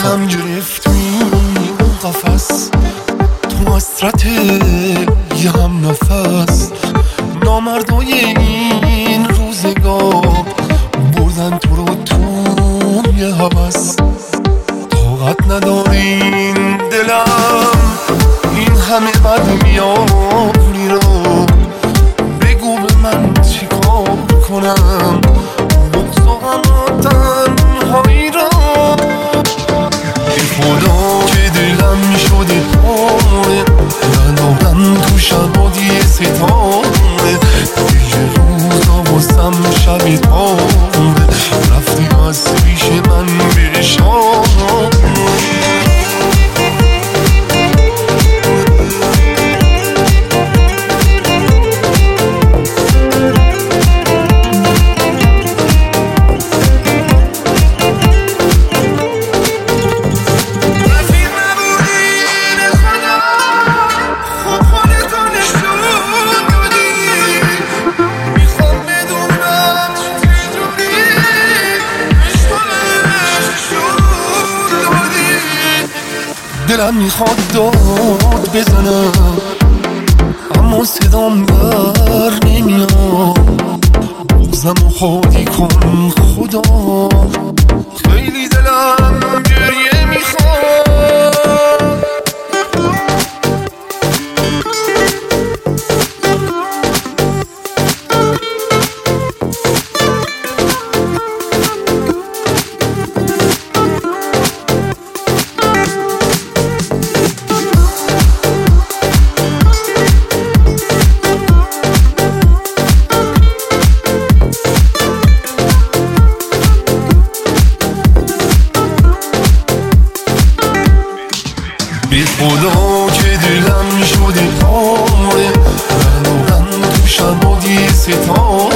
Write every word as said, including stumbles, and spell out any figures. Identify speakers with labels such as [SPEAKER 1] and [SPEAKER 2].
[SPEAKER 1] دلم گرفت تو این قفس، تو حسرت یه هم نفس. نامردای این روزگار بردن تو رو تو یه هوس. طاقت ندارین دلم این همه بد میاری رو، بگو به من چی کار کنم بغض و غم و تنهایی را. ای خدا که دلم شده پاره، ندارم تو شبادی ستاره. یه روزا واسم شب تاره، رفتی از پیش من بشاره. دلم میخواد داد بزنم اما صدام در نمیاد. بغضم و خالی کن خدا، خیلی دلم گریه میخواد. بی خدا که دلم شده پاره، ندارم تو شبادی ستاره.